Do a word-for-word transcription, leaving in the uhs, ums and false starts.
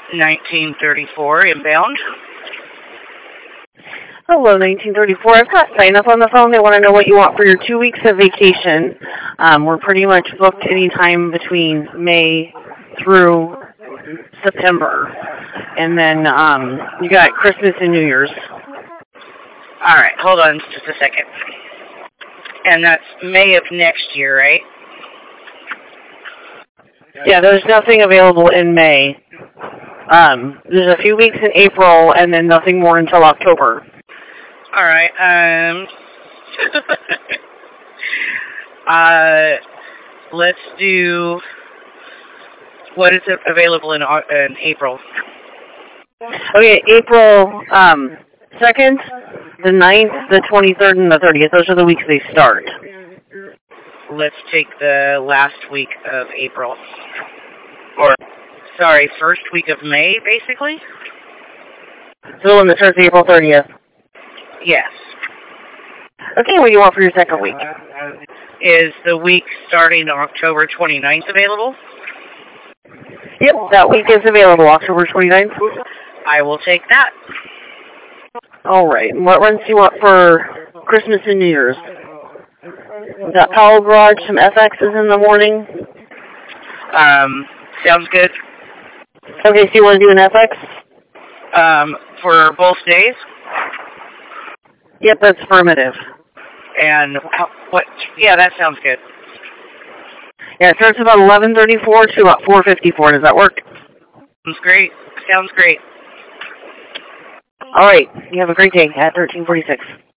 nineteen thirty-four inbound. Hello, nineteen thirty-four. I've got sign up on the phone. They want to know what you want for your two weeks of vacation. Um, we're pretty much booked any time between May through September. And then um, you got Christmas and New Year's. All right, hold on just a second. And that's May of next year, right? Yeah, there's nothing available in May. Um, there's a few weeks in April, and then nothing more until October. All right. Um. uh, let's do. What is it available in in April? Okay, April um, second, the ninth, the twenty-third, and the thirtieth. Those are the weeks they start. Let's take the last week of April. Or, sorry, first week of May, basically? So the one that starts April thirtieth. Yes. Okay, what do you want for your second week? Is the week starting October twenty-ninth available? Yep, that week is available, October twenty-ninth. I will take that. All right. What runs do you want for Christmas and New Year's? We got Powell Garage, some F Xs in the morning. Um, sounds good. Okay, so you want to do an F X? Um, for both days? Yep, that's affirmative. And how, what? Yeah, that sounds good. Yeah, it starts about eleven thirty-four to about four fifty-four. Does that work? Sounds great. Sounds great. All right. You have a great day at thirteen forty-six.